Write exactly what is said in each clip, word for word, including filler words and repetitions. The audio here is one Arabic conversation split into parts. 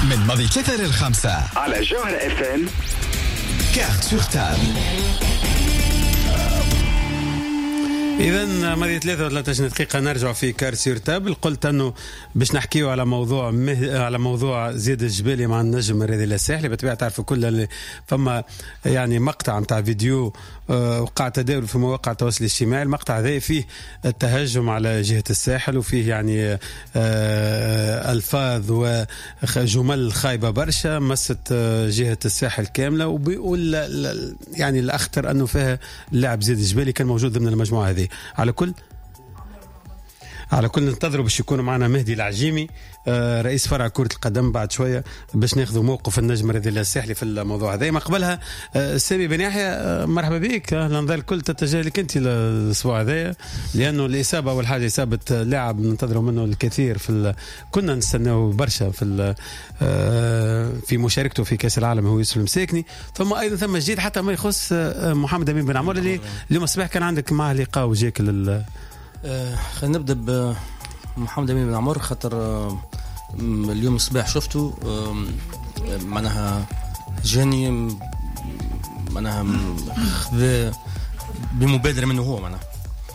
من ماضي ثلاثة للخمسة على جوهر اف ام. كارت سور تابل. إذا ماضي ثلاثة وثلاثين دقيقة نرجع في كارت سور تابل. قلت أنه باش نحكيو على موضوع مه... على موضوع زياد الجبالي مع النجم الرياضي الساحلي. بالطبيعة تعرفوا كل اللي فما يعني مقطع نتاع فيديو آه وقع تداول في مواقع التواصل الاجتماعي. المقطع هذا فيه التهجم على جهة الساحل وفيه يعني آه ألفاظ وجمل خايبة برشا مست جهة الساحل كاملة، وبيقول يعني الأخطر أنه فيها اللاعب زياد الجبالي كان موجود ضمن المجموعة هذه. على كل على كل ننتظروا باش يكون معنا مهدي العجيمي رئيس فرع كرة القدم بعد شوية باش ناخذوا موقف النجم الرياضي الساحلي في الموضوع هذا. ما قبلها سامي بن يحيى مرحبا بك. الانظار الكل تتجه لك انت الاسبوع هذا، لانه الاصابه اول حاجه اصابه لاعب ننتظروا منه الكثير في ال... كنا نستناو برشا في ال... في مشاركته في كاس العالم هو يوسف المساكني. ثم ايضا ثم جديد حتى ما يخص محمد امين بن عمر اللي اليوم الصباح كان عندك معه لقاء وجاك لل آه خلينا نبدا بمحمد امين بن عمر. خاطر آه اليوم الصباح شفته آه معناها جاني معناها خذ بمبادره منه هو معناها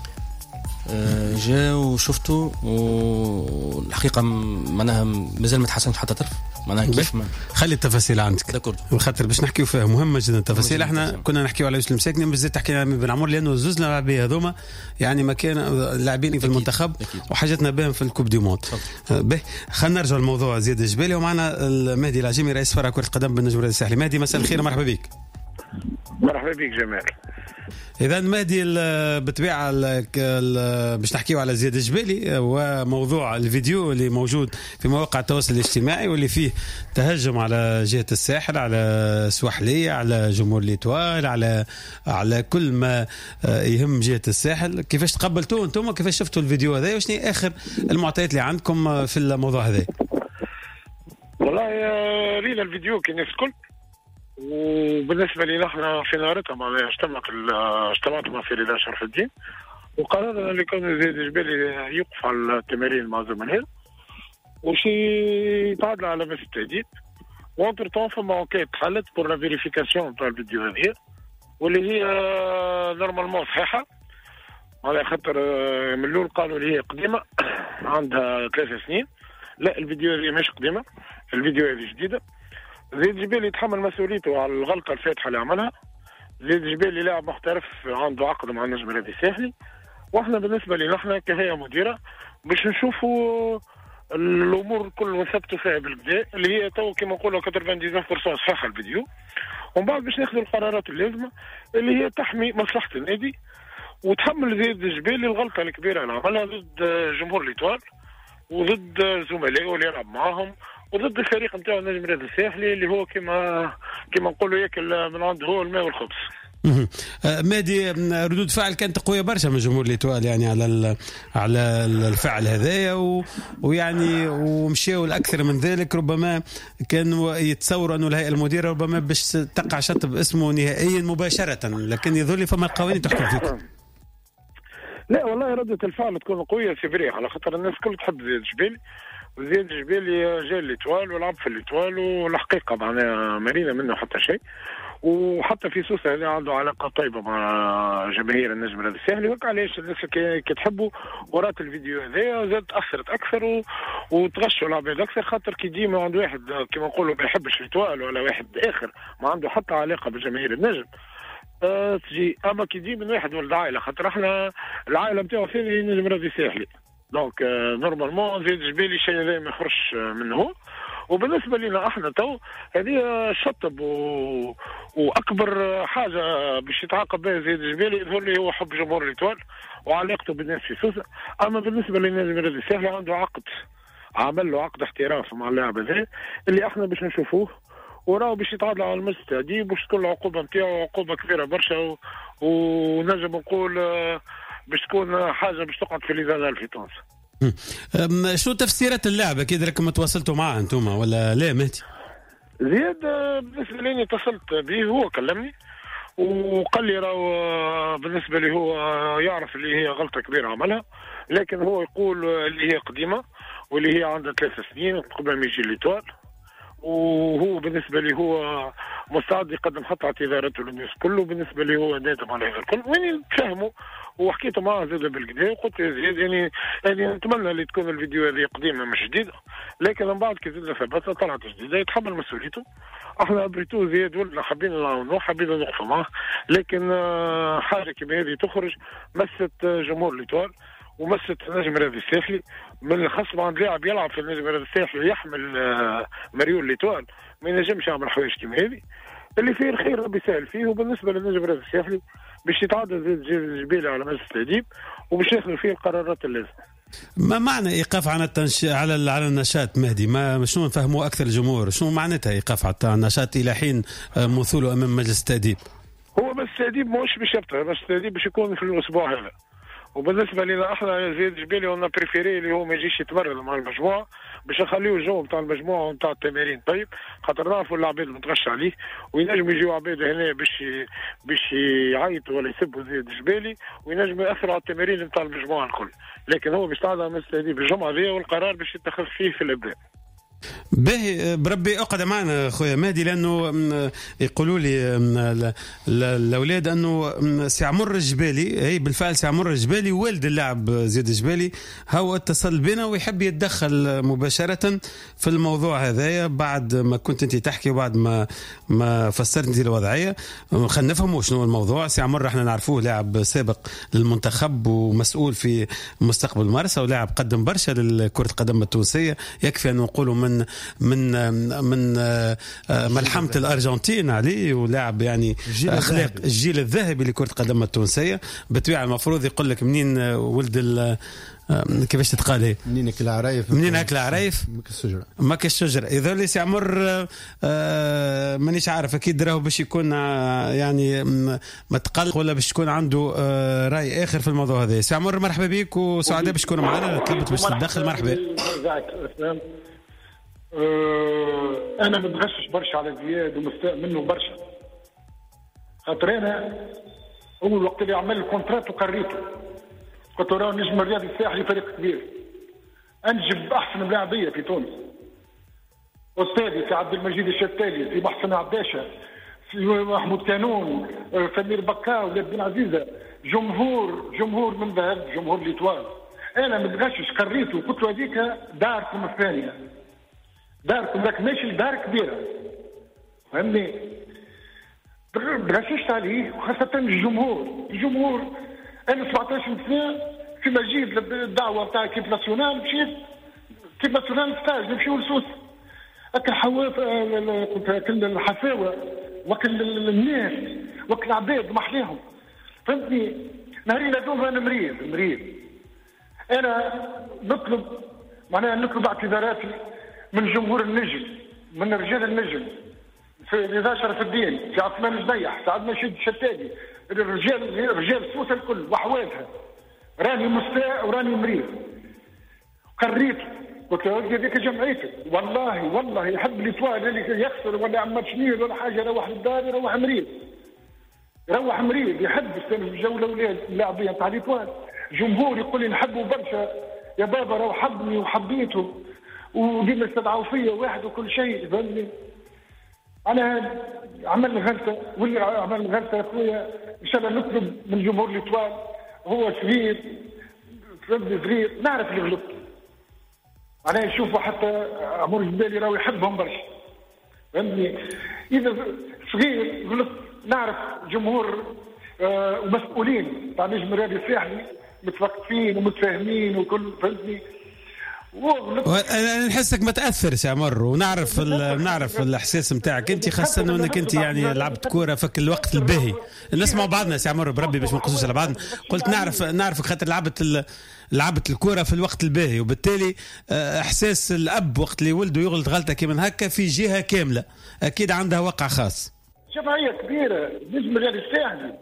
آه جاء وشفته، والحقيقه معناها مازال ما تحسنش حتى طرف معناها كيف ما خلي التفاصيل عندك داكورد خاطر باش نحكيو فيها مهمه جدا التفاصيل. احنا كنا نحكيو على يوسف المساكني بس زاد تحكينا عن بن عمر لانه زوز لاعبين هذوما يعني ما كان لاعبين في المنتخب وحاجتنا بهم في الكوب دي موند. به خلينا نرجع لموضوع زياد الجبالي ومعنا المهدي العجيمي رئيس فرع كرة القدم بالنجم الرياضي الساحلي. مهدي مساء الخير مرحبا بك. مرحبا بك جمال. إذا مهدي بالطبيعة باش نحكيو على زياد الجبالي وموضوع الفيديو اللي موجود في مواقع التواصل الاجتماعي واللي فيه تهجم على جهة الساحل، على سواحلية، على جمهور ليتوال، على على كل ما يهم جهة الساحل. كيفاش تقبلتوه انتم وكيفاش شفتوا الفيديو هذا وشنو آخر المعطيات اللي عندكم في الموضوع هذا؟ والله رينا الفيديو كالناس الكل، وبالنسبه لي نحن في نهارتها معناها اجتمعت اجتمعت مع سيدي شرف الدين وقررنا اللي كان زياد الجبالي يوقف على التمارين مع زملائه وشي يتعادل على مس التهديد. وانتر طون فما انكيت حلت بور لا فيريفيكاسيون تاع الفيديو هذه واللي هي نورمالمون صحيحه، على خاطر من الاول قالوا لي هي قديمه عندها ثلاث سنين. لا، الفيديو هذه مش قديمه، الفيديو هذه جديده. زياد الجبالي يتحمل مسؤوليته على الغلطه الفاتحه اللي عملها. زياد الجبالي لاعب محترف عنده عقد مع النجم الرياضي الساحلي، واحنا بالنسبه لنا احنا كهيئه مديره باش نشوفوا الامور الكل ونثبتوا فيها بالبداء اللي هي تو كما نقولوا تسعة وتسعين بالمئة صحيحه الفيديو، ومن بعد باش ناخذوا القرارات اللازمه اللي هي تحمي مصلحه النادي وتحمل زياد الجبالي الغلطه الكبيره اللي عملها ضد جمهور ليتوال وضد زملائه اللي يلعب معاهم وضد الفريق نتاعو النجم الرياضي الساحلي اللي هو كما كما نقولوا ياكل من عنده هو الماء والخبز. مادي ردود فعل كانت قويه برشا من جمهور ليتوال يعني على على الفعل هذايا و... ويعني ومشاو الاكثر من ذلك. ربما كانوا يتصوروا انه الهيئه المديره ربما باش تقع شطب اسمه نهائيا مباشره، لكن يظل لي فما القوانين تحكم فيكم. لا والله ردة الفعل تكون قويه سيفري على خاطر الناس الكل تحب زياد الجبالي، وزياد الجبالي جاء ليتوال ولعب في ليتوال والحقيقه معناها مرينا منه حتى شيء. وحتى في سوسه اللي عنده علاقه طيبه مع جماهير النجم الرياضي الساحلي، وهكا علاش الناس كي تحبوا ورات الفيديو هذا زاد تاثرت اكثر و... وتغشوا العباد اكثر، خاطر كي ديما عنده واحد كما نقولوا ما يحبش ليتوال ولا واحد اخر ما عنده حتى علاقه بجماهير النجم أه تجي. اما كي يجي من واحد ولد عائله، خاطر احنا العائله نتاعو ثاني النجم الرياضي الساحلي، دونك أه نورمالمون زياد الجبالي شيء هذا ما يخرجش منه. وبالنسبه لنا احنا تو هذه شطب و... واكبر حاجه باش يتعاقب بها زياد الجبالي يظهر لي هو حب جمهور ليتوال وعلاقته بالناس في سوسه. اما بالنسبه للنادي الرياضي الساحلي عنده عقد، عمل له عقد احتراف مع اللاعب هذا اللي احنا باش نشوفوه وراه باش يتعادل على المس التأديب باش تكون العقوبه نتاعو عقوبه كبيره برشا و... ونجم نقول باش تكون حاجه باش تقعد في ليزان في تونس. شو تفسيرات اللعب؟ اكيد راكم تواصلتوا معاه انتم ولا لا مهدي؟ زياد بالنسبه لي اتصلت به هو كلمني وقال لي راهو بالنسبه لي هو يعرف اللي هي غلطه كبيره عملها، لكن هو يقول اللي هي قديمه واللي هي عندها ثلاث سنين قبل ما يجي ليتوال، وهو بالنسبه لي هو مستعد يقدم حتى اعتذاراته للناس كله. بالنسبه لي هو نادم على هذا الكل، واني تفهموا وحكيت معاه زاد بالكدا وقلت زياد يعني يعني نتمنى اللي تكون الفيديو هذه قديمه مش جديده، لكن من بعد كي زدنا ثبتها طلعت جديده يتحمل مسؤوليته. احنا بريتو زياد ولا حابين نعاونوه حابين نوقفوا معاه، لكن حاجه كما هذه تخرج مست جمهور ليتوال ومست نجم رياضي الساحلي من الخصم عند لاعب يلعب في النجم رياضي الساحلي يحمل مريول ليتوال ما ينجمش يعمل حوايج كما هذه اللي فيه الخير ربي يسهل فيه. وبالنسبه للنجم رياضي الساحلي باش يتعدى زيد الجبيلي على مجلس التأديب وباش ياخذوا فيه القرارات اللازمه. ما معنى ايقاف عن التنش... على على النشاط مهدي؟ ما شنو نفهموا اكثر الجمهور؟ شنو معناتها ايقاف على النشاط الى حين مثوله امام مجلس التأديب؟ هو بس التأديب مش باش يبطل، بس التأديب باش يكون في الاسبوع هذا. وبالنسبه لنا احنا زيد الجبيلي وانا بريفيري اللي هو ما يجيش يتمرن مع المجموعه باش نخليو الجو نتاع المجموعه ونتاع التمارين طيب، خاطر نعرفوا العباد متغشى عليه وينجموا يجيو عباد هنا باش باش يعيطوا ولا يسبوا زيد الجبيلي وينجموا ياثروا على التمارين نتاع المجموعه الكل. لكن هو باش تعدى من التأديب الجمعه هذه والقرار باش يتخذ فيه في الابداع. باهي بربي اقعد معنا خويا مهدي، لانه يقولوا لي الاولاد انه سي عمر الجبالي، هي بالفعل سي عمر الجبالي والد اللاعب زياد الجبالي هو اتصل بنا ويحب يتدخل مباشره في الموضوع هذايا بعد ما كنت انت تحكي وبعد ما ما فسرت انت الوضعيه. خلينا نفهموا شنو الموضوع. سي عمر احنا نعرفوه لاعب سابق للمنتخب ومسؤول في مستقبل مارسا ولاعب قدم برشا لكره القدم التونسيه، يكفي ان نقولوا من من من ملحمة الأرجنتين عليه ولاعب يعني أخلاق الجيل الذهبي لكرة القدم التونسية. بالطبيعة المفروض يقول لك منين ولد كيفاش تتقال هي منين اكل عرايف منين اكل عرايف مك الشجره مك الشجره. اذا لي سي عمر آه مانيش عارف اكيد راهو باش يكون يعني متقلق ولا باش تكون عنده آه راي اخر في الموضوع هذا. سي عمر مرحبا بك وسعداء باش تكون معنا. طلبت باش تتدخل. مرحبا. أه انا متغشش برشا على زياد ومستاء منه برشا، خاطر انا اول وقت اللي عمل الكونترات وقريته قلت له نجم الرياضي الساحلي فريق كبير انجب احسن ملاعبيه في تونس، استاذي في عبد المجيد الشتالي، في محسن عباشة، في محمود كانون، سمير بكا، ولاد بن عزيزه، جمهور جمهور من ذهب، جمهور ليتوال. انا متغشش قريته وقلت له هذيك داركم الثانيه، داركم لك ماشي دار كبيره فهمني. تغششت عليه وخاصه الجمهور الجمهور انا سبعطاش سنه في مجيد الدعوه بتاع كيف ناسيونال مشيت كيف ناسيونال ستاج نمشيو لسوس اكل حواف كل الحفاوه وكل الناس وكل العباد محليهم فهمتني. نهارين هذوما انا مريض مريض انا نطلب معناها نطلب اعتذاراتي من جمهور النجم، من رجال النجم، في رضا شرف الدين، في عثمان الزيح، في عبد المجيد الشتالي، الرجال رجال سوسه الكل وحوالها. راني مستاء وراني مريض. قريت قلت له هذيك جمعيتك والله والله يحب ليتوال اللي يخسر ولا يعمل شنير ولا حاجه يروح للدار يروح مريض. يروح مريض يحب جو الاولاد اللاعبين تاع ليتوال. جمهور يقول لي نحبه برشا يا بابا راهو حبني وحبيته وديما استدعوا فيا واحد وكل شيء فهمني. انا عمل غلطه واللي عمل غلطه يا خويا ان شاء الله نطلب من جمهور ليتوال. هو صغير فهمني صغير نعرف اللي غلطت. انا نشوفه حتى عمر الجبالي راهو يحبهم برشا فهمني. اذا صغير غلط نعرف جمهور آه ومسؤولين تاع نجم الرياضي الساحلي متوقفين ومتفاهمين وكل فهمتني. انا نحسك متاثر سي عمر ونعرف نعرف الاحساس نتاعك انت، خاصه انك انت يعني لعبت كوره فك الوقت الباهي. نسمع بعضنا سي عمر بربي باش ما نقصوش على بعضنا. قلت نعرف نعرفك خاطر لعبت لعبت الكوره في الوقت الباهي، وبالتالي احساس الاب وقت اللي ولده يغلط غلطه كيما هكا في جهه كامله اكيد عندها وقع خاص. جمعيه كبيره نجم الرياضي الساحلي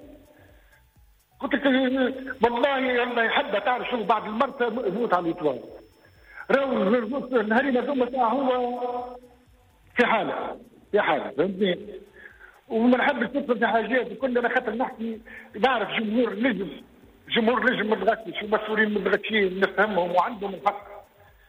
قلت لك والله الله يحبها تعرف شو بعد المرت يموت على الاطوال. راهو النهارين هذوما تاع هو في حاله في حاله فهمتني. وما نحبش ندخل في حاجات وكلنا خاطر نحكي نعرف جمهور نجم جمهور نجم متغشش ومسؤولين متغشين نفهمهم وعندهم الحق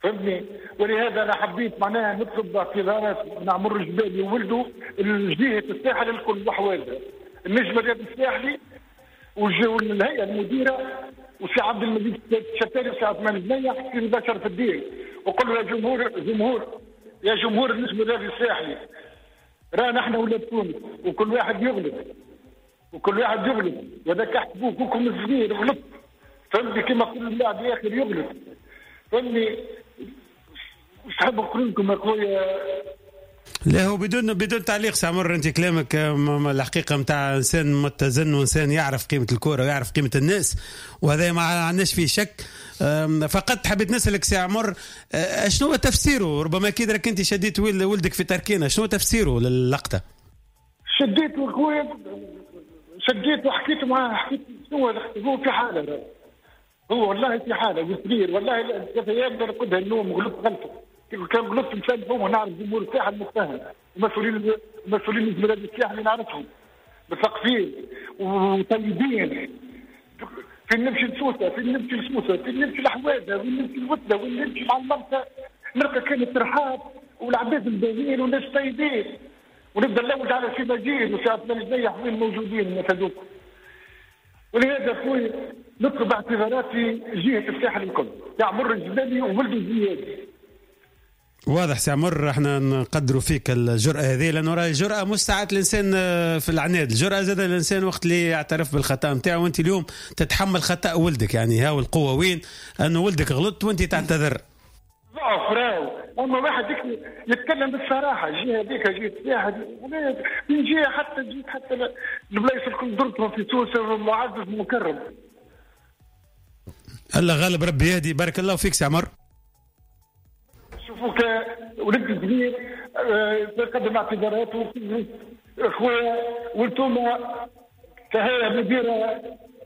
فهمني. ولهذا انا حبيت معناها نطلب اعتذارات من عمر الجبالي وولده الجهه الساحل الكل وحوالها، النجم الرياضي الساحلي والهيئه المديره وسي عبد المجيد الشتاري وسي عثمان الجنيح وسي بشر في الدين، وقل له يا جمهور جمهور يا جمهور النجم الرياضي الساحلي، رانا احنا ولاد تونس وكل واحد يغلط وكل واحد يغلط، وهذاك احسبوه كلكم صغير غلط، فهمتني كما كل لاعب اخر يغلط، فهمني. مش حاب نقول لكم يا خويا. لا هو بدون بدون تعليق سامر، انت كلامك الحقيقه نتاع انسان متزن وانسان يعرف قيمه الكوره ويعرف قيمه الناس، وهذا ما عندناش فيه شك. فقط حبيت نسالك سي عمر شنو هو تفسيره؟ ربما كي راك انت شديت ولدك في تركينا، شنو تفسيره للقطه؟ شديت خويا شديت وحكيت معاه، حكيت شنو هو في حاله، هو والله في حاله كبير والله. ايام نرقدها النوم غلط غلطه، كان غلطت نسالفهم ونعرف جمهور الساحل متفاهم ومسؤولين مسؤولين البلاد الساحل اللي نعرفهم مثقفين وطيبين، في نمشي لسوسه في نمشي لسوسه في نمشي لحوازه في نمشي لوتله في نمشي مع المرسى نلقى كانت ترحاب والعباد الباهيين والناس طيبين، ونبدا نلوج على سي مجيد وسي عثمان الجنيح وين موجودين الناس هذوك. ولهذا اخوي نطلب اعتذاراتي جهه الساحل الكل يا مر الجبالي وولده الزيادي. واضح سي عمر، احنا نقدروا فيك الجرأة هذه، لأنه راهي الجرأة مش ساعات الإنسان في العناد، الجرأة زاد الإنسان وقت اللي يعترف بالخطأ نتاعو. وأنت اليوم تتحمل خطأ ولدك، يعني هاو القوة وين؟ أنه ولدك غلط وأنت تعتذر. ضعف راهو، أما واحد يتكلم بالصراحة، الجهة هذيك جهة الساحل من جهة حتى جهة حتى البلايص الكل درتهم في سوسة معزز مكرم. الله غالب ربي يهدي. بارك الله فيك سي عمر. شوفوا ولد كبير تقدم اعتذاراته اخويا، وانتم كهيئه مديره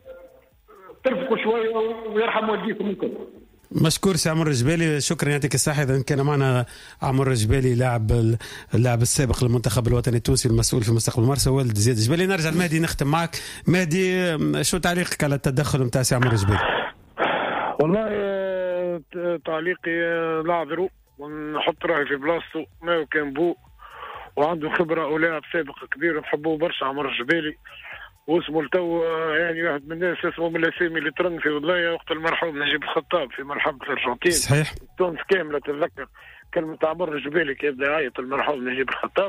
ترفقوا شويه ويرحم والديكم الكل. مشكور سي عمر الجبالي، شكرا يعطيك الصحة. إذا كان معنا عمر الجبالي لاعب اللاعب السابق للمنتخب الوطني التونسي المسؤول في مستقبل مرسى ولد زياد الجبالي. نرجع لمهدي نختم معك. مهدي شو تعليقك على التدخل نتاع سي عمر الجبالي؟ والله تعليقي نعذره ونحط راهي في بلاصتو، ما كان بو وعنده خبرة ولاعب سابق كبير نحبوه برشا عمر الجبالي، واسمه التو يعني واحد من الناس اسمه من الاسامي اللي ترنق في ولاية وقت المرحوم نجيب الخطاب في مرحبة الارجنتين. صحيح. تونس كاملة تتذكر كلمة عمر الجبالي كيف بدا يعيط المرحوم نجيب الخطاب.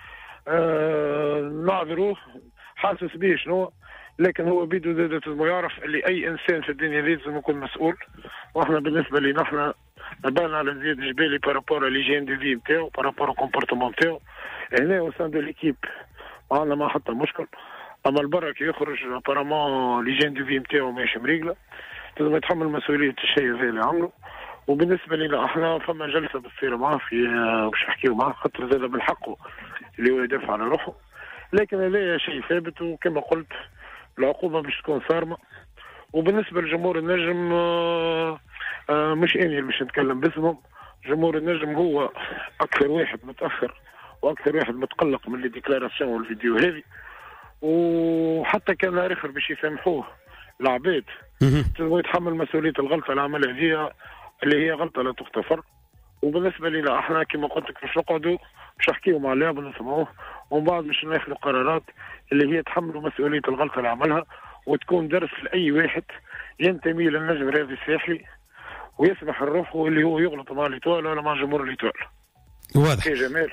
آه نعذروه، حاسس بيه شنو، لكن هو بيدو لازم يعرف اللي اي انسان في الدنيا لازم يكون مسؤول. واحنا بالنسبه لي نحن نبالنا على زياد الجبالي بارابور ليجين دو في نتاعو بارابور كومبورتمون نتاعو هنا وسان دو ليكيب ما عندنا ما حتى مشكل. اما البرا كي يخرج ابارامون ليجين دو في نتاعو ماشي مريقله، لازم يتحمل مسؤوليه الشيء هذا اللي عمله. وبالنسبه لنا احنا فما جلسه بتصير معاه في باش نحكيو معاه خاطر زاد من حقه اللي هو يدافع على روحه، لكن هذا شيء ثابت وكما قلت العقوبة باش تكون صارمة. وبالنسبة لجمهور النجم آآ آآ مش اني باش نتكلم باسمهم، جمهور النجم هو اكثر واحد متاثر واكثر واحد متقلق من الديكلاراسيون والفيديو هذه، وحتى كان نهار اخر باش يسامحوه العباد لازم يتحمل مسؤولية الغلطة اللي عملها هي اللي هي غلطة لا تغتفر. وبالنسبة لنا احنا كما قلت لك باش نقعدوا باش نحكيو مع اللاعب ونسمعوه، ومن بعد باش ناخذوا قرارات اللي هي تحملوا مسؤولية الغلطة اللي عملها وتكون درس لأي واحد ينتمي للنجم الرياضي الساحلي ويسمح الروح اللي هو يغلط مع الإطوال ولا مع جمهور الإطوال. واضح. يا جمال.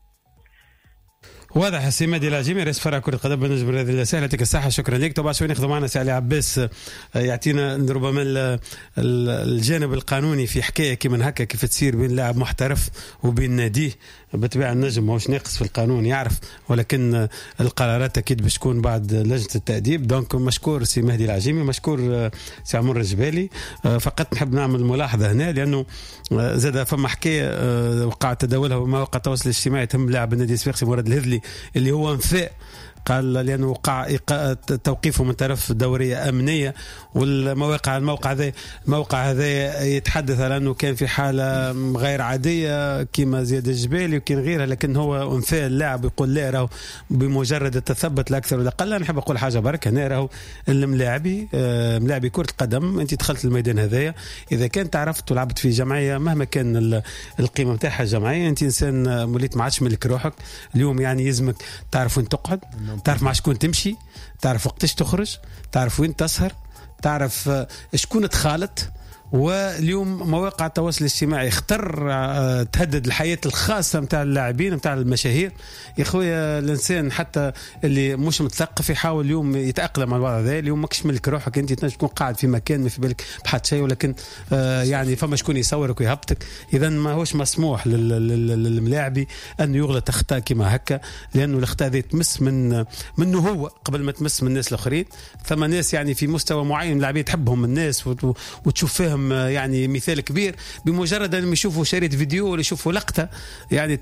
واضح. سي مهدي العجيمي رئيس فرع كرة قدم بالنجم الرياضي الساحلي، يعطيك الصحة. شكرا لك. طبعا شوي ناخذ معنا سي علي عباس يعطينا ربما الجانب القانوني في حكاية كيما هكا كيف تصير بين لاعب محترف وبين ناديه. بالطبيعة النجم ماهوش ناقص في القانون يعرف، ولكن القرارات أكيد باش تكون بعد لجنة التأديب. دونك مشكور سي مهدي العجيمي، مشكور سي عمر الجبالي. فقط نحب نعمل ملاحظة هنا لأنه زاد فما حكاية وقع تداولها وما وقع التواصل الاجتماعي تهم لاعب النادي الصفاقسي مراد الهذلي اللي هو انفاء قال لأنه وقع توقيفه من طرف دورية أمنية، والمواقع الموقع هذا الموقع هذا يتحدث على أنه كان في حالة غير عادية كما زياد الجبالي وكان غيرها، لكن هو انفى اللاعب يقول لا راهو بمجرد التثبت لا أكثر ولا أقل. أنا نحب أقول حاجة برك، هنا راهو الملاعبي ملاعبي كرة قدم، أنت دخلت الميدان هذايا إذا كنت عرفت ولعبت في جمعية مهما كان القيمة متاعها الجمعية، أنت إنسان وليت ما عادش ملك روحك اليوم. يعني يلزمك تعرف وين تقعد، تعرف مع شكون تمشي، تعرف وقتاش تخرج، تعرف وين تسهر، تعرف شكون تخالط. واليوم مواقع التواصل الاجتماعي اختر تهدد الحياة الخاصة متاع اللاعبين متاع المشاهير. يا خويا الإنسان حتى اللي مش متثقف يحاول اليوم يتأقلم على الوضع ذا. اليوم ماكش ملك روحك، أنت تنجم تكون قاعد في مكان ما في بالك بحد شيء، ولكن آه يعني فما شكون يصورك ويهبطك. إذا ما هوش مسموح للملاعبي أن يغلط أخطاء كما هكا، لأنه الأخطاء ذي تمس من منه هو قبل ما تمس من الناس الآخرين. ثم ناس يعني في مستوى معين اللاعبين تحبهم الناس وتشوف فيهم يعني مثال كبير، بمجرد أن يشوفوا شريط فيديو ولا يشوفوا لقطة يعني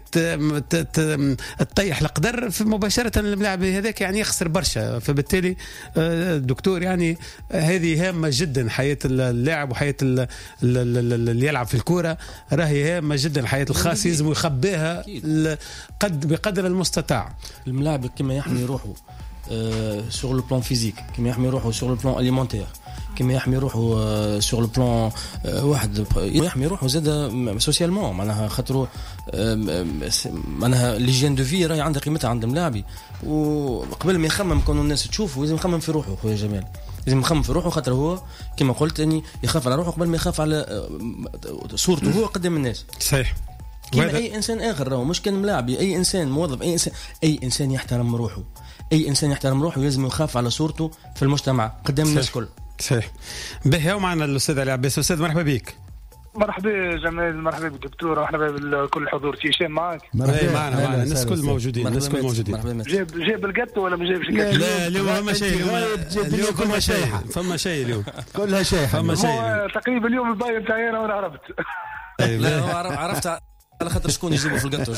تطيح القدر مباشرة الملاعب هذاك يعني يخسر برشا. فبالتالي الدكتور يعني هذه هامة جدا، حياة اللاعب وحياة اللي يلعب في الكرة راهي هامة جدا. حياة الخاص يلزم يخبيها قد بقدر المستطاع. الملاعب كما يحمي روحه sur le plan physique، كما يحمي روحه sur le plan alimentaire، كما يحمي روحه سور لو بلان واحد، يحمي روحه زاد سوسيالمون. معناها خاطرو معناها ليجين دو في راهي عندها قيمتها عند ملاعبي، وقبل ما يخمم كون الناس تشوفه لازم يخمم في روحه. خويا جمال لازم يخمم في روحه، خاطر هو كما قلت اني يخاف على روحه قبل ما يخاف على صورته هو قدام الناس. صحيح. كما اي انسان اخر راهو مش كان ملاعبي، اي انسان موظف، اي انسان اي انسان يحترم روحه، اي انسان يحترم روحه لازم يخاف على صورته في المجتمع قدام الناس الكل. صحيح. به ومعنا الاستاذ علي عباس. استاذ مرحبا بك. مرحبا جمال، مرحبا بالدكتور، مرحبا بكل الحضور. في هشام معك؟ مرحبا معنا معنا الناس كل موجودين، الناس كل موجودين. جاب جاب الجاتو ولا ما جابش الجاتو؟ لا اليوم فما شيء، اليوم فما شيء، فما شيء اليوم كلها شيء، فما شيء تقريبا اليوم الباي نتاعي انا عرفت. لا عرفت على خاطر شكون يجيبوا في الجاتو.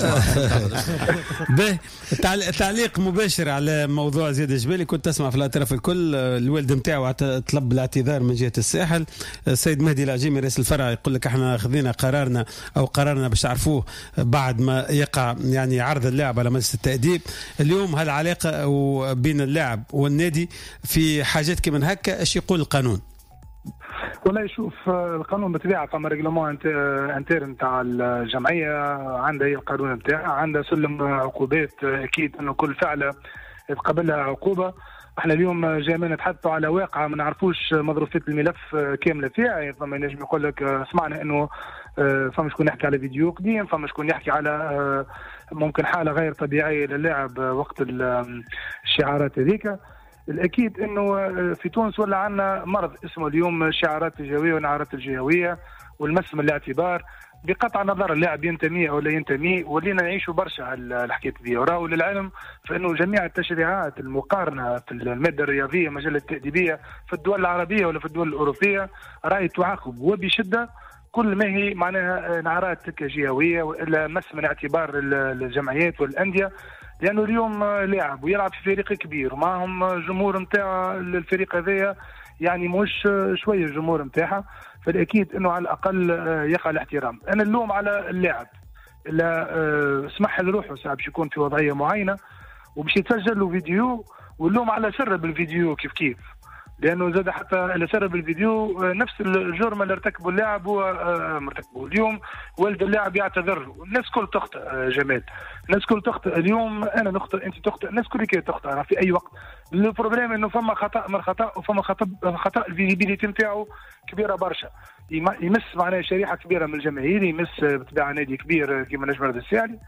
باهي تعليق مباشر على موضوع زياد الجبالي. كنت تسمع في الاطراف الكل الوالد نتاعو طلب الاعتذار من جهه الساحل. السيد مهدي العجيمي رئيس الفرع يقول لك احنا خذينا قرارنا او قرارنا باش تعرفوه بعد ما يقع يعني عرض اللاعب على مجلس التأديب. اليوم هالعلاقه بين اللاعب والنادي في حاجات كمان هكا، ايش يقول القانون؟ والله يشوف القانون بطبيعه فما ريغلومون انتر نتاع الجمعيه، عندها هي القانون نتاعها، عندها سلم عقوبات. اكيد انه كل فعله تقبلها عقوبه. احنا اليوم جايين نتحدثوا على واقعه ما نعرفوش مظروفات الملف كامله فيها. يعني فما نجم يقول لك سمعنا انه فما شكون يحكي على فيديو قديم، فما شكون يحكي على ممكن حاله غير طبيعيه للاعب وقت الشعارات هذيك. الأكيد أنه في تونس ولا عنا مرض اسمه اليوم شعارات الجهوية ونعارات الجهوية والمس من الاعتبار، بقطع نظر اللاعب ينتمي أو لا ينتمي. ولينا نعيشوا برشا الحكاية دي. وراء للعلم فإنه جميع التشريعات المقارنة في المادة الرياضية مجلة التأديبية في الدول العربية ولا في الدول الأوروبية راهي تعاقب وبشدة كل ما هي معناها نعارات جهوية وإلا مس من اعتبار الجمعيات والأندية. لأنه اليوم لاعب ويلعب في فريق كبير ومعهم جمهور نتاع الفريق هذايا يعني مش شوية الجمهور نتاعها، فالأكيد أنه على الأقل يقع الاحترام. أنا اللوم على اللاعب اللي سمح لروحه ساعة باش يكون في وضعية معينة وباش يتسجل له فيديو، واللوم على سرب الفيديو كيف كيف، لأنه زاد حتى اللي سرب الفيديو نفس الجرم اللي ارتكبه اللاعب هو مرتكبه. اليوم والد اللاعب يعتذر، الناس كل تخطئ جمال، الناس كل تخطئ. اليوم أنا نخطئ، أنت تخطئ، الناس كل كي تخطئ في أي وقت. البروبليم إنه فما خطأ من خطأ وفما خطأ خطأ الفيزيبيليتي نتاعو كبيرة برشا، يمس معناها شريحة كبيرة من الجماهير، يمس بطبيعة نادي كبير كما نجم رد الساعلي.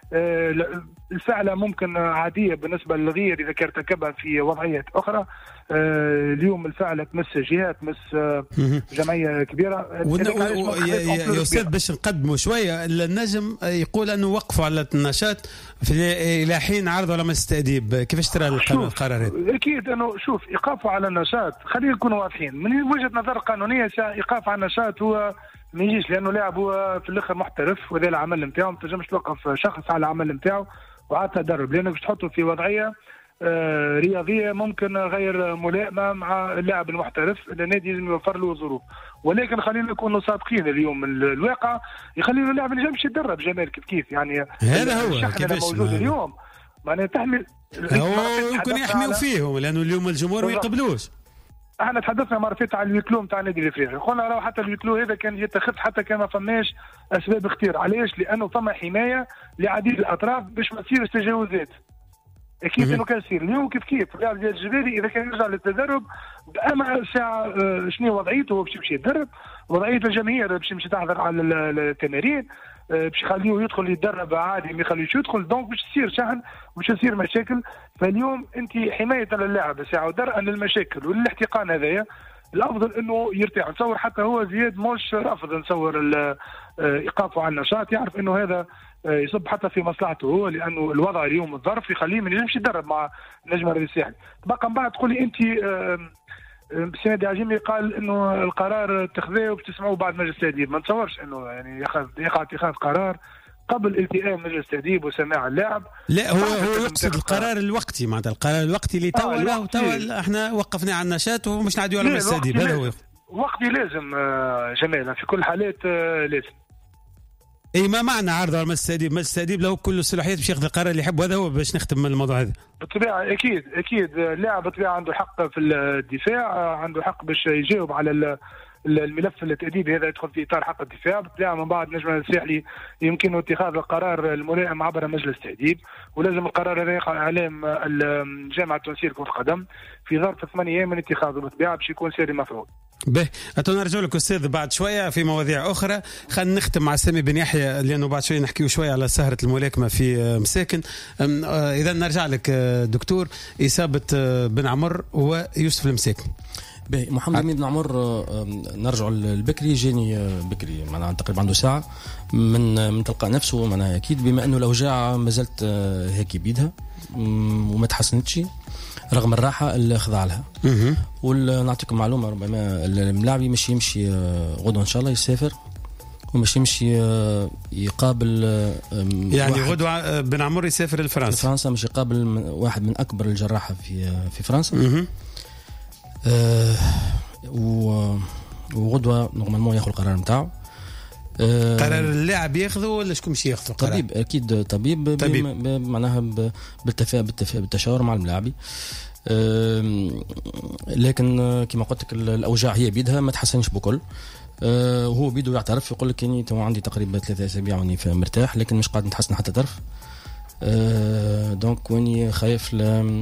الفعلة ممكن عادية بالنسبة للغير إذا كان ارتكبها في وضعيات أخرى. اليوم الفعلة تمس جهات، تمس جمعية كبيرة. يا أستاذ باش نقدموا شوية، النجم يقول أنه وقفوا على النشاط إلى حين عرضوا على مجلس التأديب. كيفاش ترى القرار هذا؟ أكيد أنه شوف إيقافوا على النشاط، خلينا نكونوا واضحين من وجهة نظر قانونية. إيقاف على النشاط هو ما يجيش، لانه لاعب هو في الاخر محترف وهذا العمل نتاعو، ما تنجمش توقف شخص على العمل نتاعو وعاد تدرب، لانك باش تحطه في وضعيه آه رياضيه ممكن غير ملائمه مع اللاعب المحترف. النادي لازم يوفر له ظروف، ولكن خلينا نكونوا صادقين. اليوم الواقع يخلي له اللاعب اللي يمشي يدرب جمال كيف كيف يعني هذا هو الشحن اللي موجود اليوم معناها تحمل هو يمكن يحميوا فيهم لانه اليوم الجمهور ما يقبلوش. احنا تحدثنا مرة فاتت على الويكلو نتاع النادي الافريقي، قلنا راهو حتى الويكلو هذا كان يتخذ حتى كان ما فماش اسباب اختيار. علاش؟ لانه فما حمايه لعديد الاطراف باش ما تصيرش تجاوزات. اكيد انه كان يصير اليوم كيف كيف اللاعب ديال الجبالي اذا كان يرجع للتدرب اما ساعه آه شنو وضعيته هو باش يمشي يتدرب، وضعيه الجماهير باش يمشي تحضر على التمارين، آه باش يخليه يدخل يتدرب عادي ما يخليوش يدخل. دونك باش تصير شحن باش تصير مشاكل. فاليوم انت حمايه للاعب ساعه ودرءا للمشاكل وللاحتقان هذايا الافضل انه يرتاح. نتصور حتى هو زياد مش رافض نصور ايقافه عن النشاط، يعرف انه هذا يصب حتى في مصلحته هو، لانه الوضع اليوم الظرف يخليه ما ينجمش يتدرب مع النجم الرياضي الساحلي. طبعا من بعد تقولي انت سيدي عجيمي قال انه القرار اتخذوه وبتسمعوه بعد مجلس التأديب. ما نتصورش انه يعني ياخذ يقع اتخاذ قرار قبل التئام مجلس التأديب وسماع اللاعب. لا هو هو يقصد القرار الوقتي معناتها القرار الوقتي اللي توا آه توا احنا وقفنا على النشاط ومش نعديو على مجلس التأديب. هذا هو وقتي لازم آه جمال في كل الحالات آه لازم. اي ما معنى عرضه على مجلس التأديب؟ مجلس التأديب له كل الصلاحيات باش ياخذ القرار اللي يحب. هذا هو باش نختم من الموضوع هذا. بالطبيعه اكيد اكيد اللاعب بالطبيعه عنده حق في الدفاع، عنده حق باش يجاوب على الملف التأديبي هذا يدخل في اطار حق الدفاع. بالطبيعه من بعد نجم الساحلي يمكنه اتخاذ القرار الملائم عبر مجلس التأديب، ولازم القرار هذا يقع اعلام الجامعه التونسيه لكرة القدم في ظرف ثمانية ايام من اتخاذه بالطبيعه باش يكون ساري مفعول. به نرجع لك استاذ بعد شويه في مواضيع اخرى. خلينا نختم مع سامي بن يحيى لانه بعد شويه نحكيو شويه على سهره الملاكمه في مساكن. اذا نرجع لك دكتور اصابه بن عمر ويوسف المساكن. محمد أمين بن عمر نرجع البكري جاني بكري معناها تقريبا عنده ساعة من من تلقى نفسه معناها أكيد بما أنه الأوجاع ما زالت هيك بيدها وما تحسنتش رغم الراحة اللي خضع لها. ونعطيكم معلومة ربما الملاعبي مش يمشي غدوة إن شاء الله يسافر ومش يمشي يقابل يعني غدوة بن عمر يسافر لفرنسا فرنسا مش يقابل واحد من أكبر الجراحة في في فرنسا. أه وغدوة نورمالمون ياخذ القرار نتاعو. أه قرار اللاعب ياخذه ولا شكون مش ياخذه؟ طبيب اكيد طبيب, طبيب. معناها بالتفاهم بالتشاور مع الملاعبي. أه لكن كما قلت لك الاوجاع هي بيدها ما تحسنش بكل. أه وهو بيده يعترف يقول لك اني تو عندي تقريبا ثلاثة اسابيع واني مرتاح لكن مش قاعد نتحسن حتى طرف. أه دونك واني خايف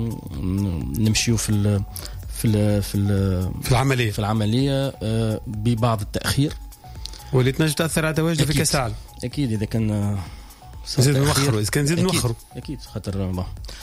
نمشيو في في ال في ال في العمليه في العمليه آه ببعض التاخير واللي تنجم تاثر على تواجده في كاس العالم. اكيد اذا كان زيد نوخروا اذا كان زيد نوخروا اكيد خاطر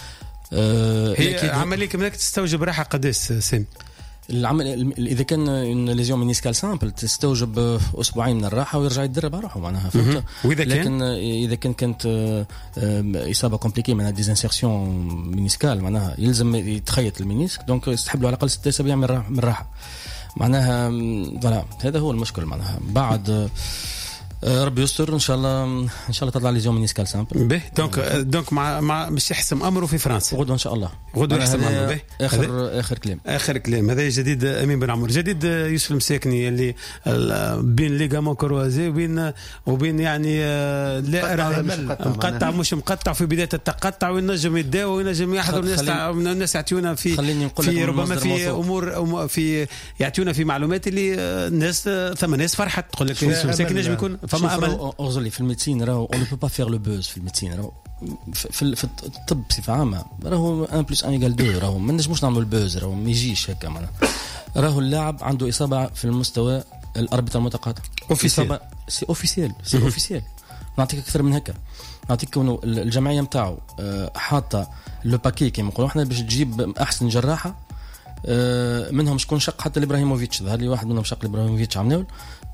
آه هي عمليه كما تستوجب راحه قداش سن العمل اذا كان ليزيون مينيسكال سامبل تستوجب اسبوعين من الراحه ويرجع يتدرب على روحه معناها فهمت. واذا كان لكن اذا كان كانت اصابه كومبليكي معناها ديزانسيرسيون مينيسكال معناها يلزم يتخيط المينيسك دونك يسحب له على الاقل ستة اسابيع من الراحه معناها فوالا. هذا هو المشكل معناها بعد ربي يستر ان شاء الله ان شاء الله تطلع لي زوم مينيسكال سامبل. به دونك دونك مع مع مش يحسم امره في فرنسا غدوه ان شاء الله غدوه يحسم امره. به اخر اخر كلام اخر كلام هذا جديد امين بن عمر. جديد يوسف المساكني اللي بين ليغامون كروازي وبين وبين يعني لا مقطع مش مقطع في بدايه التقطع وينجم يداوي وينجم يحضر الناس الناس يعطيونا في في ربما في امور في يعطيونا في معلومات اللي الناس ثم ناس فرحت تقول لك يوسف المساكني نجم يكون فما امل. اغزلي في الميديسين راهو اون بو با فير لو بوز في الميديسين راهو في, في الطب بصفه عامه راهو واحد بلس واحد يقال اثنين راهو ما نجموش نعملوا البوز راهو ما يجيش هكا معناها. راهو اللاعب عنده اصابه في المستوى الاربطه المتقاطع اوفيسيال سي اوفيسيال سي اوفيسيال. نعطيك اكثر من هكا نعطيك كونه الجمعيه نتاعو حاطه لو باكي كيما نقولوا احنا باش تجيب احسن جراحه منهم شكون شق حتى لابراهيموفيتش ظهر لي واحد منهم شق لابراهيموفيتش عمناول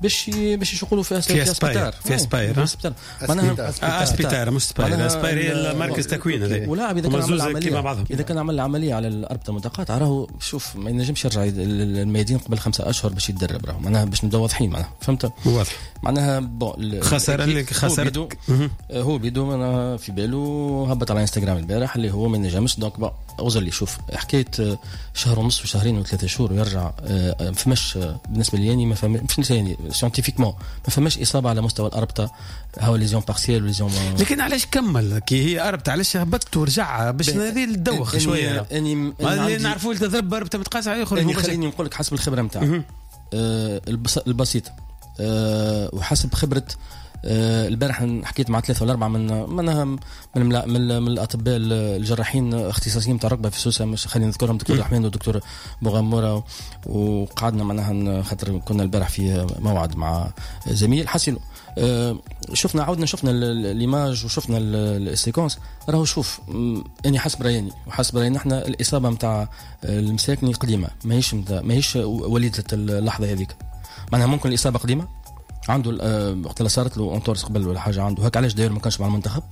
باش باش يشغلوا فيها في اسباير في اسباير معناها اسبيتار مش سباير اسباير هي مركز تكوين هذا. ولاعب اذا كان عمل عمليه اذا كان عمل عمليه على الاربطه المتقاطعه راهو شوف ما ينجمش يرجع الميادين قبل خمسة اشهر باش يتدرب راهو معناها باش نبداو واضحين معناها فهمت واضح معناها بون خسر اللي خسر هو بيدو انا في باله هبط على انستغرام البارح اللي هو ما ينجمش دونك با اوزر لي شوف حكايه شهر ونص وشهرين وثلاثة شهور ويرجع ما فماش بالنسبه لي يعني ما فماش يعني ساينتيفيكمون ما فماش اصابه على مستوى الاربطه هاو ليزيون بارسيال وليزيون. لكن علاش كمل كي هي اربطه علاش هبط ورجع باش هذه الدوخ شويه اني اللي نعرفوا تضرب اربطه متقاس عليه يخرج. يعني خليني نقول لك حسب الخبره نتاعي أه البسيطه أه وحسب خبره أه البارح حكيت مع ثلاثة ولا أربعة من منها من من, من الأطباء الجراحين اختصاصيين تاع الركبة في سوسة مش خلينا نذكرهم دكتور رحمن ودكتور بوغامورا وقعدنا معناها خاطر كنا البارح في موعد مع زميل حسنوا أه شفنا عودنا شفنا الإيماج وشفنا السيكونس راهو شوف اني حسب رايي وحسب راينا احنا الاصابه نتاع المساكني قديمه ماهيش ماهيش وليده اللحظه هذيك معناها ممكن الاصابه قديمه عنده وقت اللي صارت له اونتورس قبل ولا حاجه عنده هيك علاش داير ما كانش مع المنتخب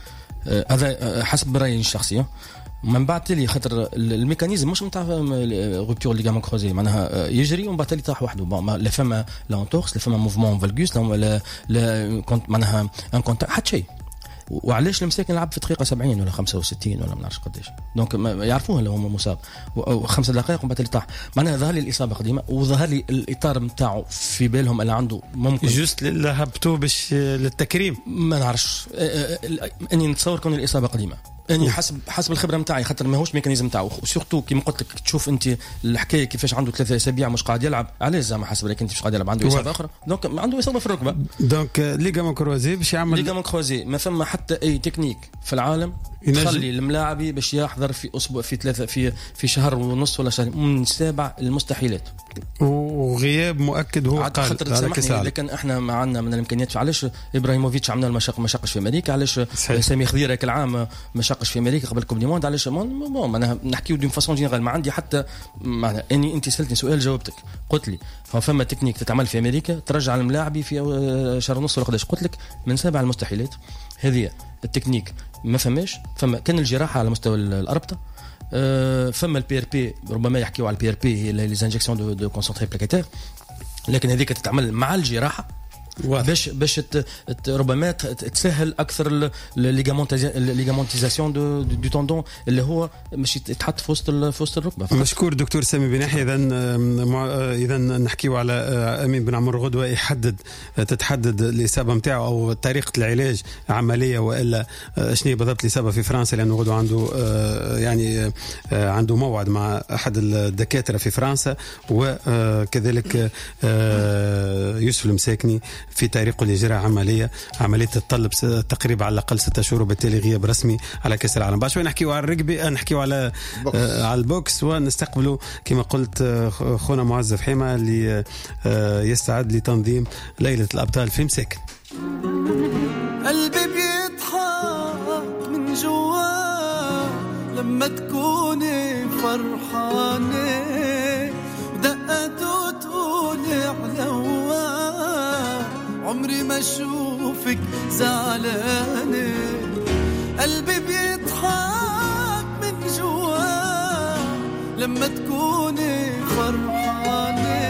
هذا حسب رايي الشخصيه. من بعد تلي خاطر الميكانيزم مش نتاع روبتور ليغامون كروزي معناها يجري ومن بعد تلي طاح وحده لا فما لا اونتورس لا فما موفمون فالغوس لا لا معناها ان كونتاكت حتى شيء. وعلاش المساكن لعب في دقيقه سبعين ولا خمسة وستين ولا ما نعرفش قداش دونك يعرفوها لو هم مصاب وخمس دقائق وبعد طاح معناها ظهر لي الاصابه قديمه وظهر لي الاطار نتاعو في بالهم اللي عنده ممكن جوست اللي هبطوه باش للتكريم ما نعرفش اني نتصور كون الاصابه قديمه اني حسب حسب الخبره نتاعي خاطر ماهوش ميكانيزم نتاعو وسورتو كيما قلت لك تشوف انت الحكايه كيفاش عنده ثلاثة اسابيع مش قاعد يلعب علاش زعما حسب لك انت مش قاعد يلعب عنده اصابه اخرى دونك عنده اصابه في الركبه دونك ليغامون كروزي باش يعمل ليغامون كروزي ما فما حتى اي تكنيك في العالم تخلي الملاعبي باش يحضر في اسبوع في ثلاثه في في شهر ونص ولا شهر من سابع المستحيلات وغياب مؤكد هو قال خاطر سامحني لكن احنا ما عندنا من الامكانيات علاش ابراهيموفيتش عملنا المشاق ما شقش في امريكا علاش سامي خضير هذاك العام ما شقش في امريكا قبل كوب دي موند علاش بون انا نحكيو دون فاسون جينيرال ما عندي حتى معناها اني انت سالتني سؤال جاوبتك قلت لي فما تكنيك تتعمل في امريكا ترجع الملاعبي في شهر ونص ولا قداش قلت لك من سابع المستحيلات هذه التكنيك ما فماش فما كان الجراحه على مستوى الاربطه أه فما البي ار بي ربما يحكيوا على البي ار بي هي لي زانجكسيون دو دو كونسونتري بلاكيتير لكن هذيك تتعمل مع الجراحه باش باش ربما تسهل اكثر الليغامونتيزاسيون دو دو توندون اللي هو مش يتحط في وسط في وسط الركبه. مشكور دكتور سامي بناحي. اذا اذا نحكيو على امين بن عمر غدوه يحدد تتحدد الاصابه نتاعو او طريقه العلاج عمليه والا شنو بالضبط الاصابه في فرنسا لانه غدوه عنده يعني عنده موعد مع احد الدكاتره في فرنسا وكذلك يوسف المساكني في طريقه لإجراء عملية عملية تتطلب تقريبا على الأقل ستة شهور وبالتالي غياب رسمي على كأس العالم. بعد شوي نحكيو على الرجبي نحكيو على آه على البوكس ونستقبلوا كما قلت آه خونا معز فحيمة اللي آه يستعد لتنظيم ليلة الأبطال في مساكن. قلبي بيضحك من جوا لما تكوني فرحانة ودقته تقولي على عمري ما اشوفك زعلانه قلبي بيضحك من جوا لما تكوني فرحانه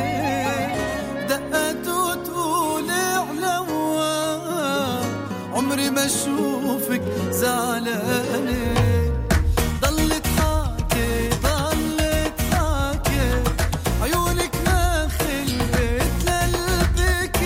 دقته تقولي علوا عمري ما اشوفك زعلانه ضلت حاكي ضلت حاكي عيونك ما خلقت لقلبك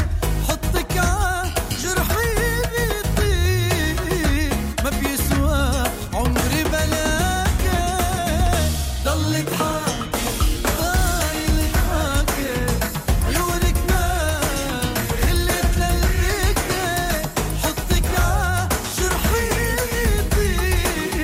ما بيسوى عمري بلاك ضلت حاكي ضلت حاكي عيونك ما خلت لقلبك حطك عجرحي بيطير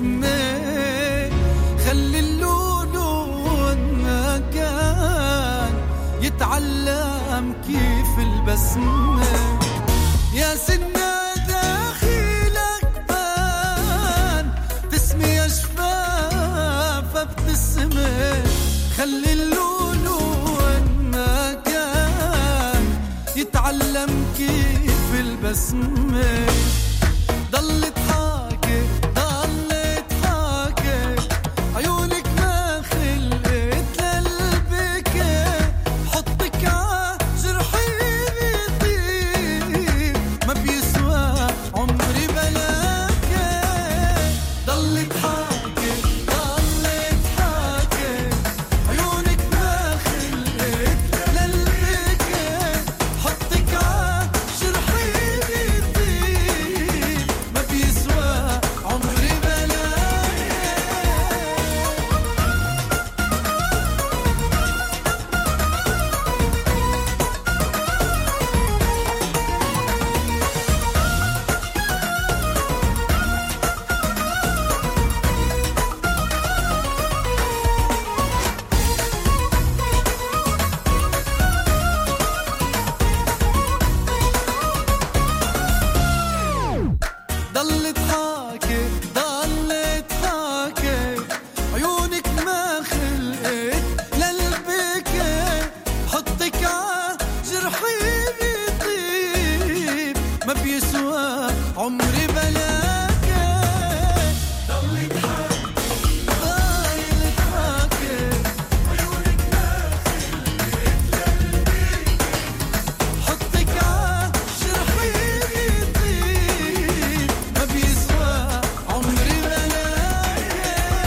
بسمة خلي اللون ما كان يتعلم كيف البسمة يا سنة داخلك بان تسمي يا شفافة بتسمة خلي اللون ما كان يتعلم كيف البسمة ضل تحاكي ضل تحاكي عيونك ما خلقت للبكي حطك ع جرحي بيطيب ما بيسوى عمري بلاكي ضل تحاكي ضل تحاكي عيونك ما خلقت للبكي حطك ع جرحي بيطيب ما بيسوى عمري بلاكي ضل تحاكي ضل تحاكي عيونك ما خلقت للبكي حطك ع جرحي بيطيب ما بيسوى عمري بلاكي ضل تحاكي ضل تحاكي عيونك ما خلقت للبكي حطك ع جرحي بيطيب ما بيسوى عمري بلاكي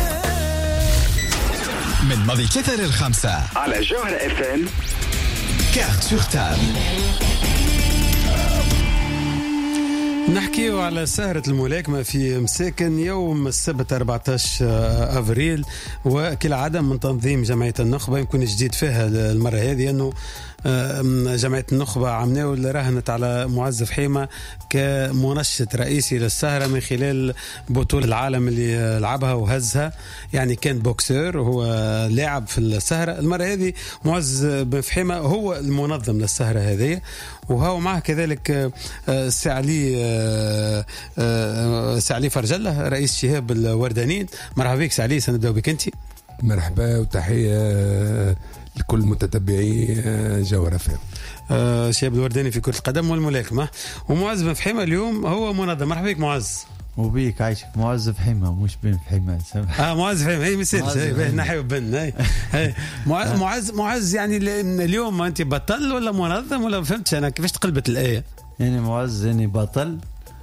من ماضي كثر الخمسة على جوهرة اف ام. كارت سور تابل. نحكيو على سهرة الملاكمة في مساكن يوم السبت أربعة عشر أفريل، وكالعادة من تنظيم جمعية النخبة. يمكن جديد فيها المرة هذه أنه جمعية النخبة عمناو اللي راهنت على معز فحيمة كمنشط رئيسي للسهرة من خلال بطولة العالم اللي لعبها وهزها. يعني كان بوكسير وهو لاعب في السهرة. المرة هذه معز بن فحيمة هو المنظم للسهرة هذه، وهو معه كذلك سعلي سعلي فرجلة رئيس شهاب الوردانين. مرحبا بك سعلي، سنبدأ بك أنت. مرحبا وتحية لكل متتبعي جوهرة فهم. آه شهاب الورداني في كرة القدم والملاكمة، ومعز بن فحيمة اليوم هو منظم. مرحبا بك معز. وبيك عايشك معز فحيمة مش بن فحيمة. اه معز فحيمة هي مثال هي نحيو بن هي هي معز معز معز يعني اليوم انت بطل ولا منظم ولا ما فهمتش انا كيفاش تقلبت الآية؟ يعني معز يعني بطل،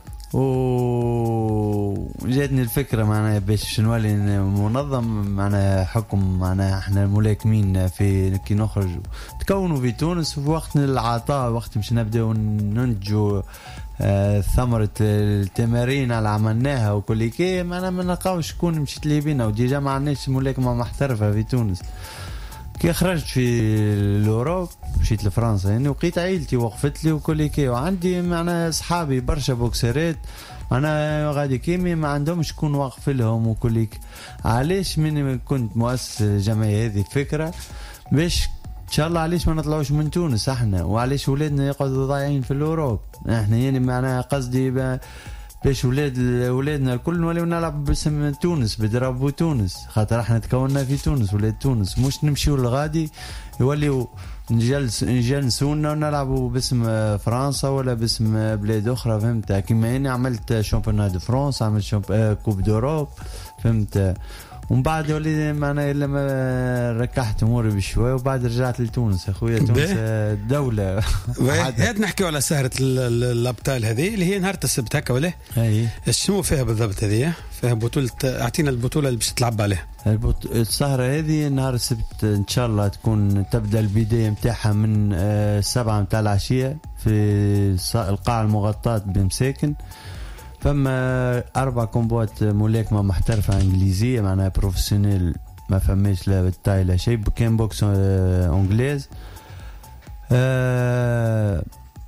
وجاتني الفكرة معناها باش نولي منظم معناها حكم معناها احنا الملاكمين في كي نخرج تكونوا في تونس في وقت العطاء، وقت مش نبداو ننتجوا آه ثمرة التمارين اللي عملناها وكل كي معناها ما نلقاوش شكون مشيت لي بينا، وديجا ما عندناش ملاكمة محترفة في تونس. كي خرجت في الأوروب مشيت لفرنسا يعني وقيت عائلتي وقفت لي وكل كي، وعندي معنا أصحابي برشا بوكسرات أنا غادي كيمي ما عندهم شكون واقف لهم وكل كي. علاش من كنت مؤسس الجمعية هذه فكرة باش إن شاء الله علاش ما نطلعوش من تونس احنا، وعلاش ولادنا يقعدوا ضايعين في الأوروب احنا. يعني معنا قصدي باش ولاد ولادنا الكل نوليو نلعب باسم تونس بدرابو تونس، خاطر احنا تكوننا في تونس ولاد تونس، مش نمشيو لغادي يوليو نجلس نجلسونا ونلعبوا باسم فرنسا ولا باسم بلاد اخرى. فهمت كيما اني عملت شامبيونات دو فرنسا، عملت شامب... كوب دوروب فهمت، ومن بعد ولي معنا لما ركحت اموري بشوي وبعد رجعت لتونس. اخويا تونس دولة. هات نحكيو على سهرة الابطال هذه اللي هي نهار السبت هكا ولا اي شنو فيها بالضبط؟ هذه فيها بطولة، اعطينا البطولة اللي باش تلعب عليها. البط... السهرة هذه نهار السبت ان شاء الله تكون تبدا البداية متاعها من آه سبعة متاع العشية في القاعة المغطاة بمساكن. فما أربع كومبوات ملاكمة محترفة إنجليزية معناها بروفيسيونيل، ما فماش لا بالتاي لا شيء، كان بوكس أنجليز. آه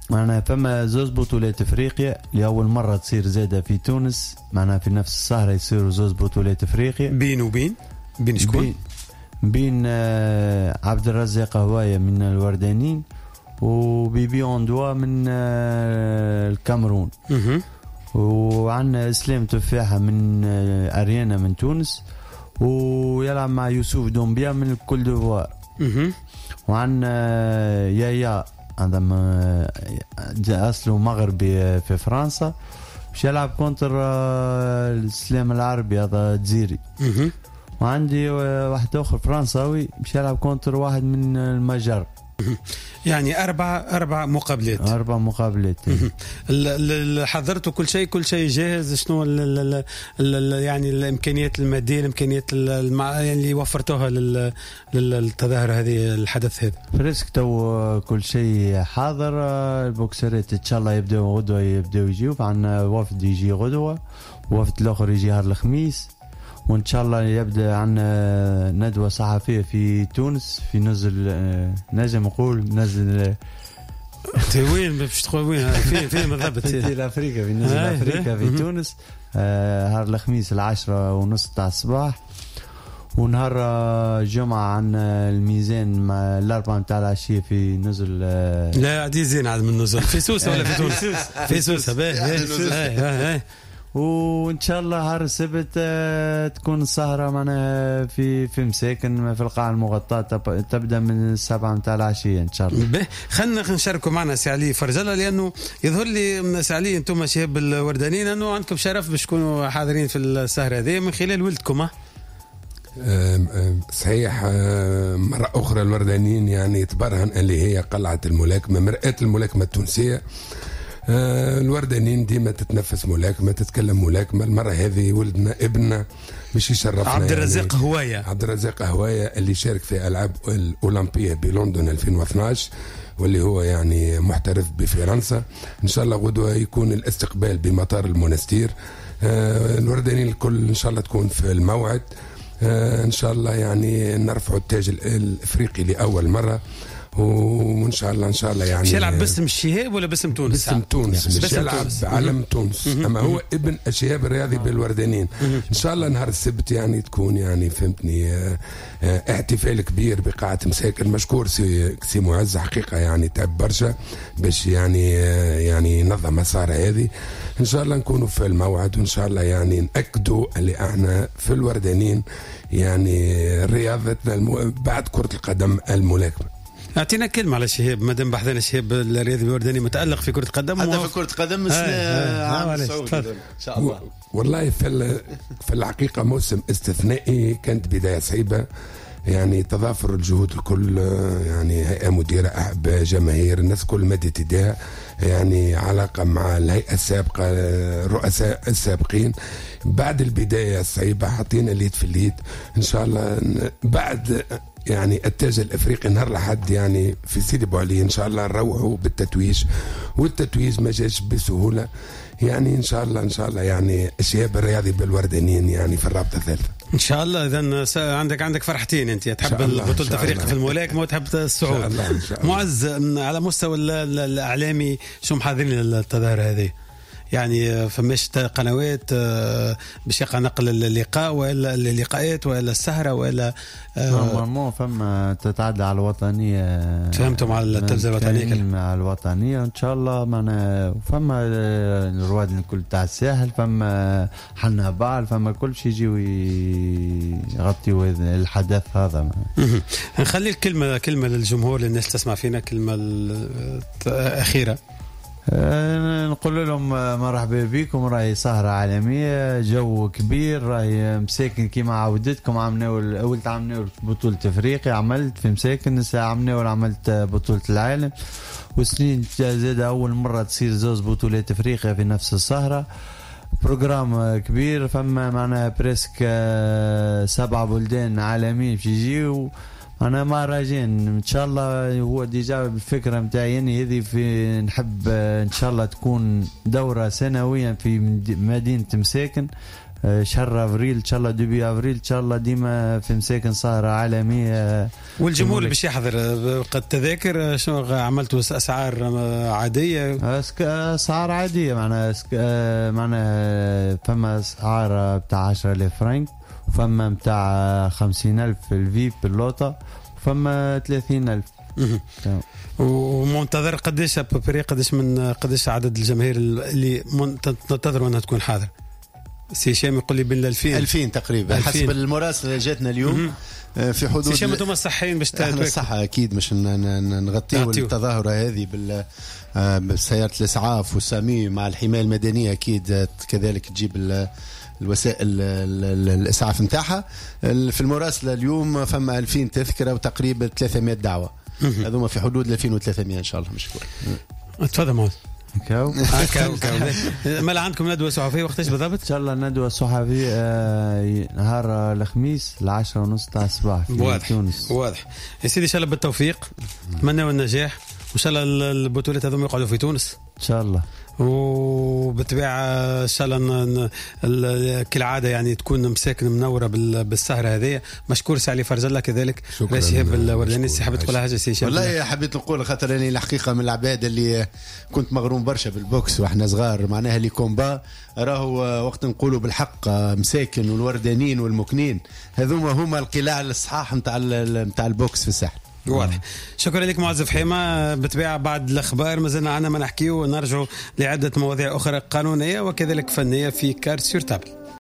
معناها فما زوز بطولات افريقيا لاول مره تصير زاده في تونس، معناها في نفس السهره يصيروا زوز بطولات افريقيا. بين وبين بين شكون؟ بين, بين آه عبد الرزاق هوايه من الوردانين وبيبي اندوا من آه الكاميرون. وعندنا اسلام تفاحه من آه اريانا من تونس، ويلعب مع يوسف دومبيا من الكل ديفوار. وعندنا آه يايا هذا جاء اصله مغربي في فرنسا، باش يلعب كونتر الاسلام العربي هذا جزيري. وعندي واحد اخر فرنساوي باش يلعب كونتر واحد من المجر. يعني أربعة أربع مقابلات أربع مقابلات. حضرتوا كل شيء كل شيء جاهز؟ شنو ال ال ال يعني الإمكانيات المادية، الإمكانيات يعني اللي وفرتوها للتظاهر هذه الحدث هذا؟ فريسك تو كل شيء حاضر. البوكسرات إن شاء الله يبدأوا غدوة، يبدأوا يجيوا. عندنا وفد يجي غدوة، وفد الآخر يجي نهار الخميس، وإن شاء الله يبدأ عنا ندوة صحفية في تونس في نزل نجم نقول نزل وين باش تقول وين فين فين بالضبط؟ في أفريقيا، في نزل أفريقيا في تونس نهار الخميس العشرة ونص تاع الصباح. ونهار الجمعة عنا الميزان مع الأربعة متاع العشية في نزل. لا عادي زين عاد من نزل في سوسة ولا في تونس؟ في سوسة باهي. وان شاء الله نهار السبت تكون السهره معنا في في مساكن في القاعه المغطاه، تبدا من السبعة متاع العشيه ان شاء الله. خلينا نشاركوا معنا سي علي فرجله، لانه يظهر لي سي علي انتم شباب الوردانيين انه عندكم شرف باش تكونوا حاضرين في السهره هذه من خلال ولدكم. صحيح. مرة أخرى الوردانيين يعني تبرهن اللي هي قلعة الملاكمة، مرآة الملاكمة التونسية. الوردانيين ديما تتنفس ملاكمة، تتكلم ملاكمة. المرة هذه ولدنا ابننا باش يشرفنا عبد الرزاق يعني هواية عبد الرزاق هواية اللي شارك في ألعاب الأولمبية بلندن ألفين واثناعش، واللي هو يعني محترف بفرنسا. إن شاء الله غدوة يكون الاستقبال بمطار المونستير. الوردانيين الكل إن شاء الله تكون في الموعد. إن شاء الله يعني نرفع التاج الإفريقي لأول مرة، وان شاء الله ان شاء الله يعني. يلعب باسم الشهاب ولا باسم تونس؟ باسم تونس، مش يلعب بعلم تونس، اما هو ابن الشهاب الرياضي بالوردانيين. ان شاء الله نهار السبت يعني تكون يعني فهمتني اه اه احتفال كبير بقاعة مساكن. مشكور سي, سي معز حقيقة يعني تعب برشا باش يعني اه يعني نظم مسار هذه. ان شاء الله نكونوا في الموعد، وان شاء الله يعني نأكدوا اللي احنا في الوردانيين يعني رياضتنا المو... بعد كرة القدم الملاكمة. اعطينا كلمة على شهاب، مادام بحثنا شهاب الرياضي الورداني متألق في كرة القدم، حتى في كرة القدم من عام السعودي ان شاء الله. والله في في الحقيقة موسم استثنائي، كانت بداية صعيبة يعني تضافر الجهود الكل، يعني هيئة مديرة، أحباء، جماهير، الناس كل مدت يديها يعني علاقة مع الهيئة السابقة، الرؤساء السابقين. بعد البداية الصعيبة حطينا اليد في اليد. إن شاء الله بعد يعني التاج الافريقي نهار لحد يعني في سيدي بوعلي ان شاء الله نروحوا بالتتويج، والتتويج ما جاش بسهوله يعني. ان شاء الله ان شاء الله يعني الشباب الرياضي بالوردانيين يعني في الرابطه الثالثه ان شاء الله. اذا عندك عندك فرحتين، انت تحب بطوله افريقيا في الملاكمه وتحب الصعود. ان شاء الله, إن شاء الله. معز، على مستوى الاعلامي شو محاضرين التظاهر هذه؟ يعني فماش قنوات باش يقع نقل اللقاء ولا اللقاءات ولا السهرة ولا نورمالمون فما تتعدى على الوطنية. فهمتم على التلفزة الوطنية على الوطنية ان شاء الله. معنا فما الرواد الكل تاع الساحل، فما حنا بعض، فما كل شيء يجيو يغطيوا الحدث هذا. نخلي الكلمة كلمة للجمهور، للناس تسمع فينا، كلمة أخيرة. أه نقول لهم مرحبا بكم، راهي سهرة عالمية، جو كبير، راهي مساكن كيما عودتكم. عملنا أول عملنا بطولة أفريقيا، عملت في مساكن، عملنا عملت بطولة العالم، وسنين زاد أول مرة تصير زوز بطولات أفريقيا في نفس السهرة. بروجرام كبير، فما معنا بريسك سبعة بلدان عالميين في يجيو. أنا ما راجين إن شاء الله. هو ديجا بالفكرة متاعي يعني هذه، في نحب إن شاء الله تكون دورة سنويا في مدينة مساكن. شهر افريل ان شاء الله ديبي افريل ان شاء الله ديما في مساكن سهره عالميه. والجمهور اللي باش يحضر قد تذاكر شنو عملتوا اسعار عاديه؟ اسعار عاديه معناها معناها فما اسعار بتاع عشرة آلاف فرنك وفما بتاع خمسين ألف في الفيب باللوطه وفما ثلاثين ألف. ومنتظر قديش بري قديش من قديش عدد الجماهير اللي تنتظروا انها تكون حاضر؟ سي هشام يقول لي بين ألفين ألفين تقريبا ألفين. حسب المراسله جاتنا اليوم في حدود. سي هشام انتم صحيين باش احنا الصح اكيد باش نغطيو التظاهره هذه بال بسياره الاسعاف والسامي مع الحمايه المدنيه اكيد كذلك تجيب الوسائل الاسعاف نتاعها. في المراسله اليوم فما ألفين تذكره وتقريبا ثلاثمائة دعوه هذوما في حدود ألفين وثلاثمائة ان شاء الله. مشكور. تفضل معاذ. كاو كاو كاو مال عندكم ندوه صحفيه وقتاش بالضبط؟ ان شاء الله ندوه صحفيه آه نهار الخميس العاشرة ونص تاع الصباح في واضح. تونس. واضح يا سيدي ان شاء الله بالتوفيق نتمنى النجاح وان شاء الله البطولات هذوما يقعدوا في تونس ان شاء الله. وبالطبيعه ان شاء الله كالعاده يعني تكون مساكن منوره بالسهره هذه. مشكور سي علي فرج الله كذلك رئيس شهاب الورداني. سي حبيت تقول حاجه سي هشام؟ والله حبيت نقول خاطر اني الحقيقه من العباد اللي كنت مغروم برشا بالبوكس واحنا صغار معناها لي كومبا راهو وقت نقولوا بالحق مساكن والوردانيين والمكنين هذوما هما القلاع الصحاح نتاع نتاع البوكس في الساحل. واضح. شكرا لك معز فحيمة. بالطبيعة بعد الأخبار مازلنا عنا ما نحكيه ونرجع لعدة مواضيع أخرى قانونية وكذلك فنية في كار سور تابل.